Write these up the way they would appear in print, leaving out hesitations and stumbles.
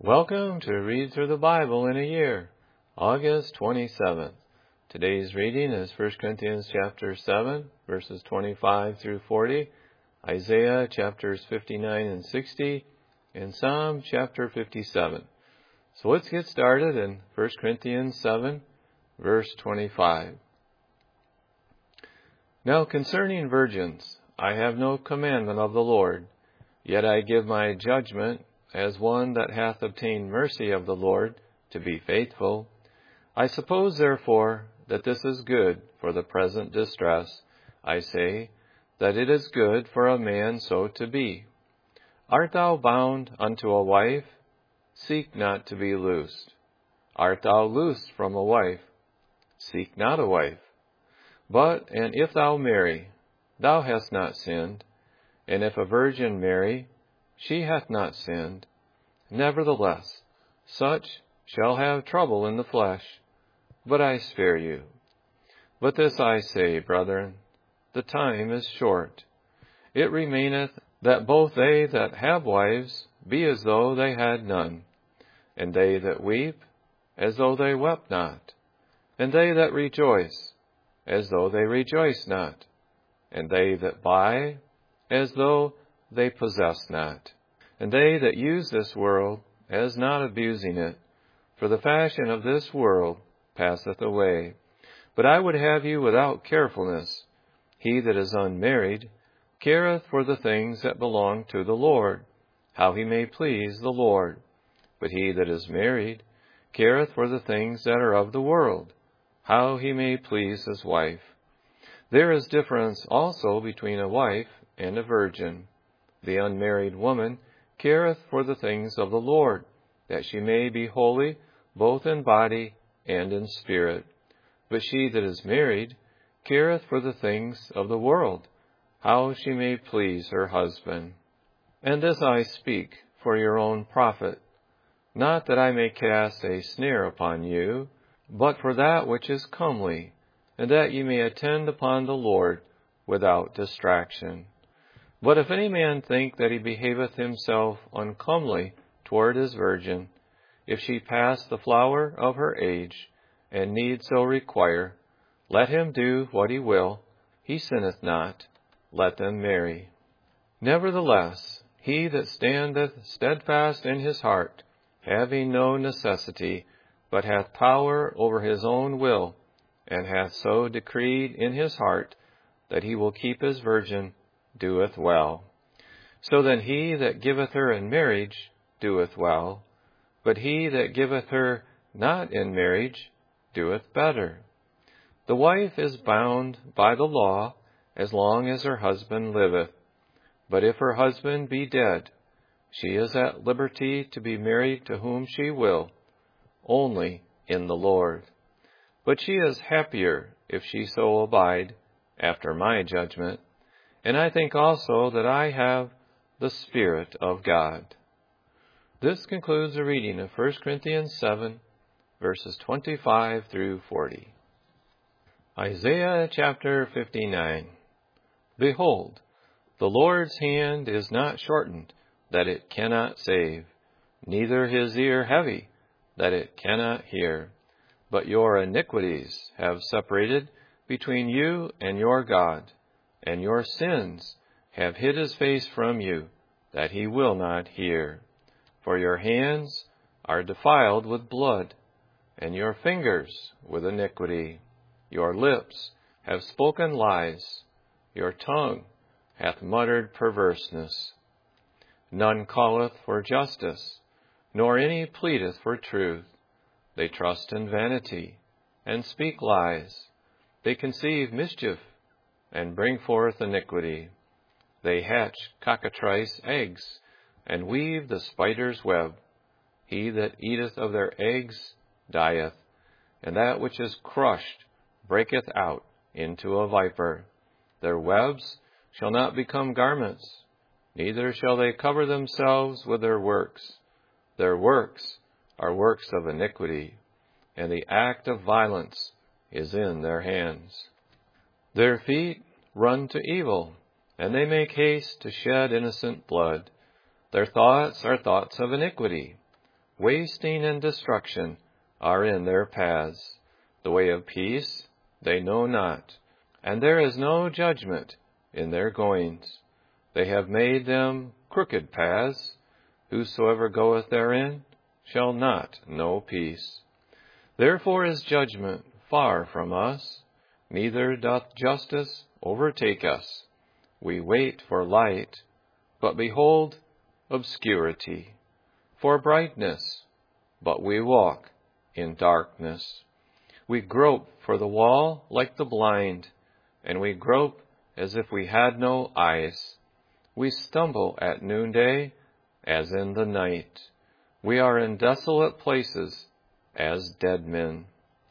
Welcome to Read Through the Bible in a Year, August 27th. Today's reading is 1 Corinthians chapter 7, verses 25 through 40, Isaiah chapters 59 and 60, and Psalm chapter 57. So let's get started in 1 Corinthians 7, verse 25. Now concerning virgins, I have no commandment of the Lord, yet I give my judgment as one that hath obtained mercy of the Lord, to be faithful. I suppose, therefore, that this is good for the present distress. I say, that it is good for a man so to be. Art thou bound unto a wife? Seek not to be loosed. Art thou loosed from a wife? Seek not a wife. But, and if thou marry, thou hast not sinned. And if a virgin marry, she hath not sinned. Nevertheless, such shall have trouble in the flesh, but I spare you. But this I say, brethren, the time is short. It remaineth that both they that have wives be as though they had none, and they that weep as though they wept not, and they that rejoice as though they rejoice not, and they that buy as though they possess not, and they that use this world as not abusing it, for the fashion of this world passeth away. But I would have you without carefulness. He that is unmarried careth for the things that belong to the Lord, how he may please the Lord. But he that is married careth for the things that are of the world, how he may please his wife. There is difference also between a wife and a virgin. The unmarried woman careth for the things of the Lord, that she may be holy both in body and in spirit. But she that is married careth for the things of the world, how she may please her husband. And this I speak for your own profit, not that I may cast a snare upon you, but for that which is comely, and that ye may attend upon the Lord without distraction. But if any man think that he behaveth himself uncomely toward his virgin, if she pass the flower of her age, and need so require, let him do what he will, he sinneth not, let them marry. Nevertheless, he that standeth steadfast in his heart, having no necessity, but hath power over his own will, and hath so decreed in his heart that he will keep his virgin, doeth well. So then he that giveth her in marriage doeth well, but he that giveth her not in marriage doeth better. The wife is bound by the law as long as her husband liveth, but if her husband be dead, she is at liberty to be married to whom she will, only in the Lord. But she is happier if she so abide, after my judgment, and I think also that I have the Spirit of God. This concludes the reading of 1 Corinthians 7, verses 25 through 40. Isaiah chapter 59. Behold, the Lord's hand is not shortened, that it cannot save, neither his ear heavy, that it cannot hear. But your iniquities have separated between you and your God, and your sins have hid his face from you, that he will not hear. For your hands are defiled with blood, and your fingers with iniquity. Your lips have spoken lies, your tongue hath muttered perverseness. None calleth for justice, nor any pleadeth for truth. They trust in vanity, and speak lies. They conceive mischief, and bring forth iniquity. They hatch cockatrice eggs, and weave the spider's web. He that eateth of their eggs dieth, and that which is crushed breaketh out into a viper. Their webs shall not become garments, neither shall they cover themselves with their works. Their works are works of iniquity, and the act of violence is in their hands. Their feet run to evil, and they make haste to shed innocent blood. Their thoughts are thoughts of iniquity. wasting and destruction are in their paths. The way of peace they know not, and there is no judgment in their goings. They have made them crooked paths. Whosoever goeth therein shall not know peace. Therefore is judgment far from us, neither doth justice overtake us. We wait for light, but behold obscurity, for brightness, but we walk in darkness. We grope for the wall like the blind, and we grope as if we had no eyes. We stumble at noonday as in the night. We are in desolate places as dead men.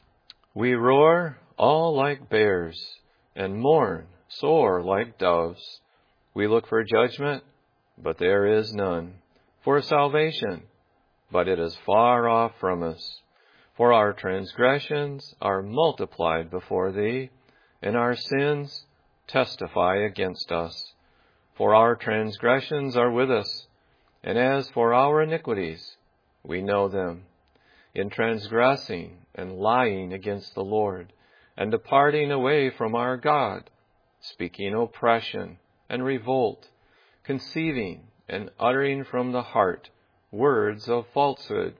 We roar all like bears, and mourn sore like doves. We look for judgment, but there is none, for salvation, but it is far off from us. For our transgressions are multiplied before thee, and our sins testify against us. For our transgressions are with us, and as for our iniquities, we know them. In transgressing and lying against the Lord, and departing away from our God, speaking oppression and revolt, conceiving and uttering from the heart words of falsehood.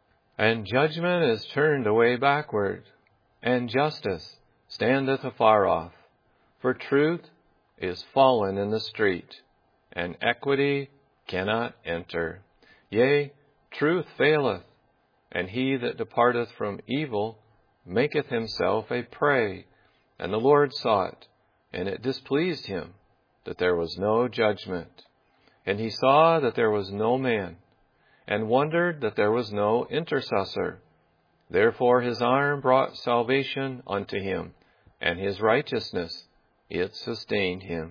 And judgment is turned away backward, and justice standeth afar off. For truth is fallen in the street, and equity cannot enter. Yea, truth faileth, and he that departeth from evil maketh himself a prey. And the Lord saw it, and it displeased him that there was no judgment. And he saw that there was no man, and wondered that there was no intercessor. Therefore his arm brought salvation unto him, and his righteousness it sustained him.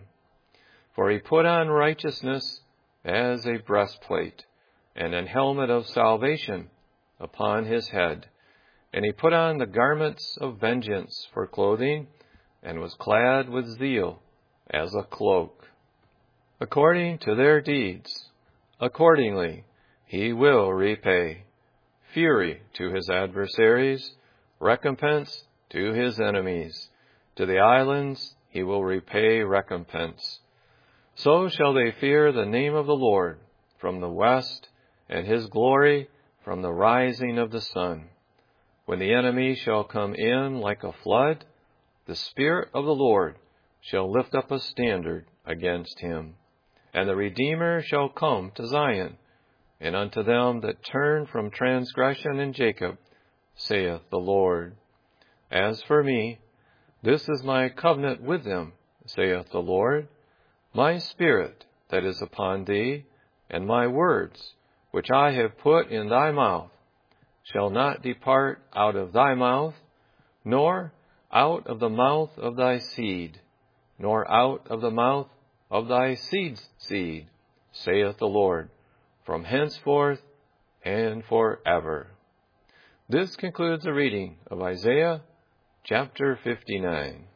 For he put on righteousness as a breastplate, and an helmet of salvation upon his head. And he put on the garments of vengeance for clothing, and was clad with zeal as a cloak. According to their deeds, accordingly he will repay. Fury to his adversaries, recompense to his enemies. To the islands he will repay recompense. So shall they fear the name of the Lord from the west, and his glory from the rising of the sun. When the enemy shall come in like a flood, the Spirit of the Lord shall lift up a standard against him. And the Redeemer shall come to Zion, and unto them that turn from transgression in Jacob, saith the Lord. As for me, this is my covenant with them, saith the Lord. My spirit that is upon thee, and my words which I have put in thy mouth, shall not depart out of thy mouth, nor out of the mouth of thy seed, nor out of the mouth of thy seed's seed, saith the Lord, from henceforth and forever. This concludes the reading of Isaiah chapter 59.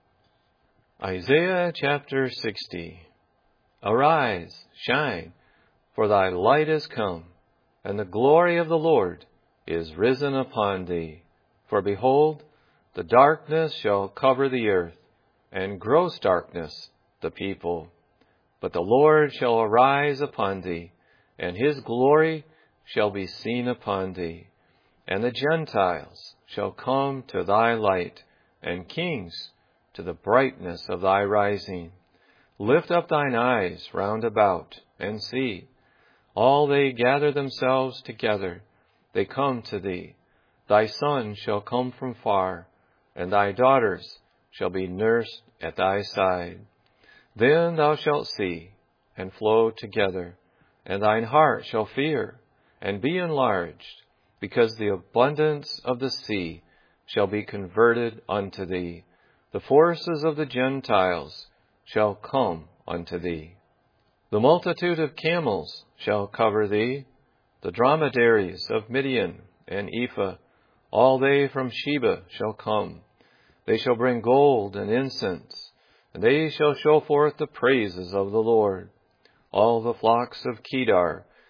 Isaiah chapter 60. Arise, shine, for thy light is come, and the glory of the Lord is risen upon thee. For behold, the darkness shall cover the earth, and gross darkness the people. But the Lord shall arise upon thee, and his glory shall be seen upon thee. And the Gentiles shall come to thy light, and kings to the brightness of thy rising. Lift up thine eyes round about, and see. All they gather themselves together, they come to thee. Thy sons shall come from far, and thy daughters shall be nursed at thy side. Then thou shalt see, and flow together, and thine heart shall fear, and be enlarged, because the abundance of the sea shall be converted unto thee. The forces of the Gentiles shall come unto thee. The multitude of camels shall cover thee, the dromedaries of Midian and Ephah, all they from Sheba shall come. They shall bring gold and incense, and they shall show forth the praises of the Lord. All the flocks of Kedar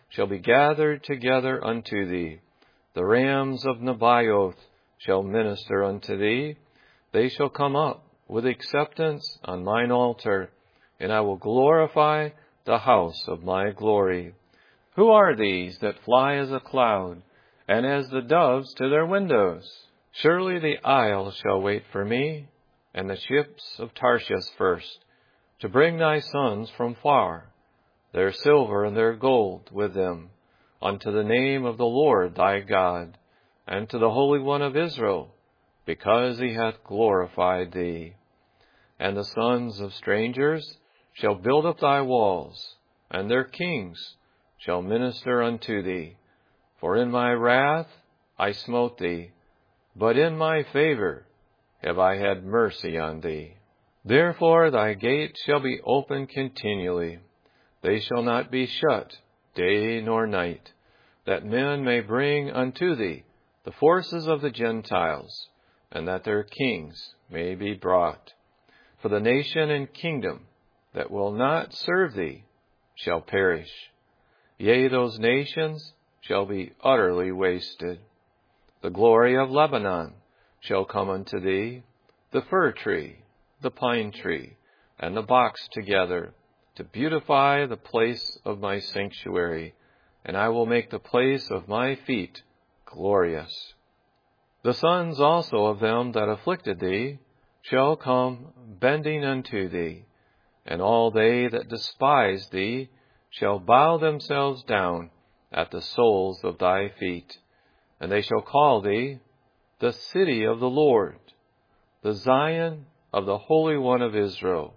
shall be gathered together unto thee. The rams of Nebaioth shall minister unto thee. They shall come up with acceptance on mine altar, and I will glorify the house of my glory. Who are these that fly as a cloud, and as the doves to their windows? Surely the isle shall wait for me, and the ships of Tarshish first, to bring thy sons from far, their silver and their gold with them, unto the name of the Lord thy God, and to the Holy One of Israel, because he hath glorified thee. And the sons of strangers shall build up thy walls, and their kings shall minister unto thee. For in my wrath I smote thee, but in my favor have I had mercy on thee. Therefore thy gates shall be open continually. They shall not be shut day nor night, that men may bring unto thee the forces of the Gentiles, and that their kings may be brought. For the nation and kingdom that will not serve thee shall perish. Yea, those nations shall be utterly wasted. The glory of Lebanon shall come unto thee, the fir tree, the pine tree, and the box together, to beautify the place of my sanctuary, and I will make the place of my feet glorious. The sons also of them that afflicted thee shall come bending unto thee, and all they that despise thee shall bow themselves down at the soles of thy feet. And they shall call thee the city of the Lord, the Zion of the Holy One of Israel.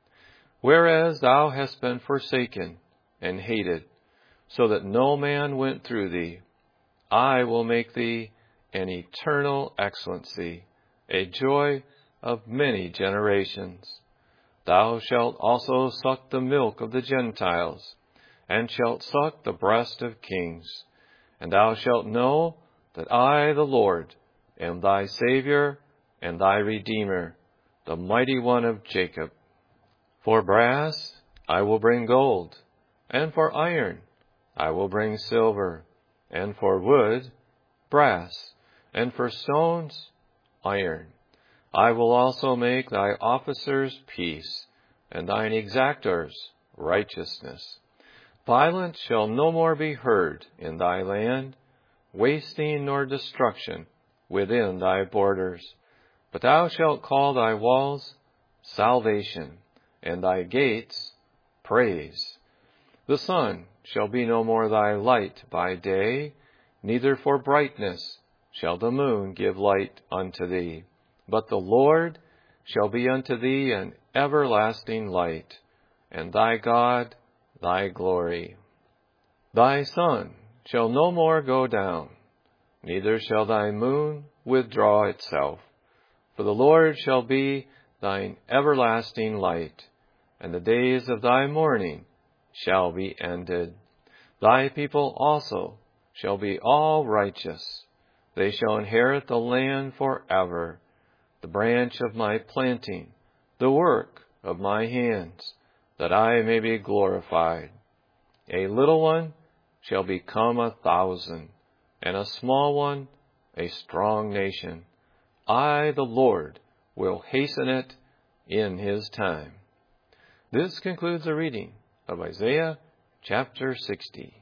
Whereas thou hast been forsaken and hated, so that no man went through thee, I will make thee an eternal excellency, a joy of many generations. Thou shalt also suck the milk of the Gentiles, and shalt suck the breast of kings. And thou shalt know that I, the Lord, am thy Savior and thy Redeemer, the mighty one of Jacob. For brass I will bring gold, and for iron I will bring silver, and for wood brass, and for stones iron. I will also make thy officers peace, and thine exactors righteousness. Violence shall no more be heard in thy land, wasting nor destruction within thy borders. But thou shalt call thy walls salvation, and thy gates praise. The sun shall be no more thy light by day, neither for brightness shall the moon give light unto thee. But the Lord shall be unto thee an everlasting light, and thy God thy glory. Thy sun shall no more go down, neither shall thy moon withdraw itself. For the Lord shall be thine everlasting light, and the days of thy mourning shall be ended. Thy people also shall be all righteous. They shall inherit the land forever, the branch of my planting, the work of my hands, that I may be glorified. A little one shall become 1,000, and a small one a strong nation. I, the Lord, will hasten it in his time. This concludes the reading of Isaiah chapter 60.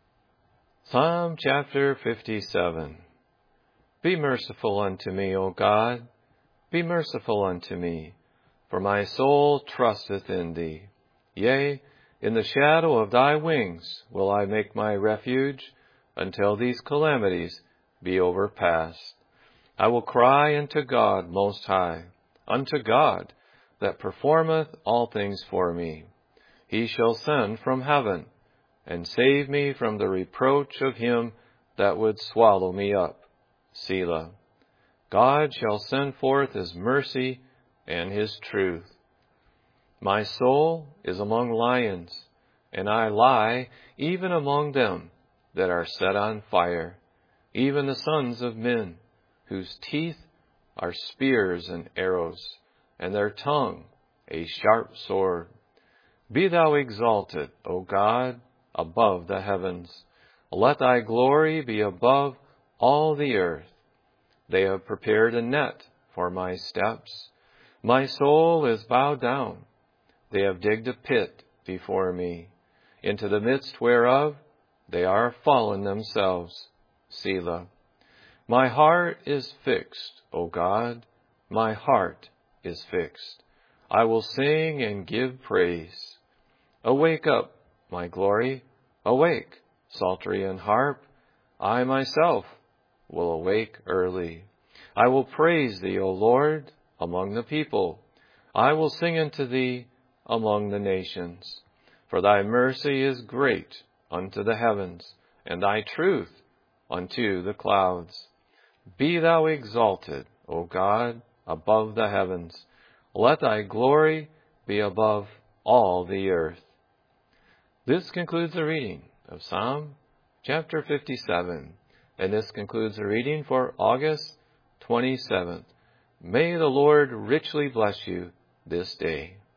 Psalm chapter 57. Be merciful unto me, O God, be merciful unto me, for my soul trusteth in thee. Yea, in the shadow of thy wings will I make my refuge, until these calamities be overpast. I will cry unto God Most High, unto God that performeth all things for me. He shall send from heaven, and save me from the reproach of him that would swallow me up. Selah. God shall send forth his mercy and his truth. My soul is among lions, and I lie even among them that are set on fire, even the sons of men, whose teeth are spears and arrows, and their tongue a sharp sword. Be thou exalted, O God, above the heavens. Let thy glory be above all the earth. They have prepared a net for my steps. My soul is bowed down. They have digged a pit before me, into the midst whereof they are fallen themselves. Selah. My heart is fixed, O God, my heart is fixed. I will sing and give praise. Awake up, my glory, awake, psaltery and harp. I myself will awake early. I will praise thee, O Lord, among the people. I will sing unto thee among the nations. For thy mercy is great unto the heavens, and thy truth unto the clouds. Be thou exalted, O God, above the heavens. Let thy glory be above all the earth. This concludes the reading of Psalm chapter 57, and this concludes the reading for August 27th. May the Lord richly bless you this day.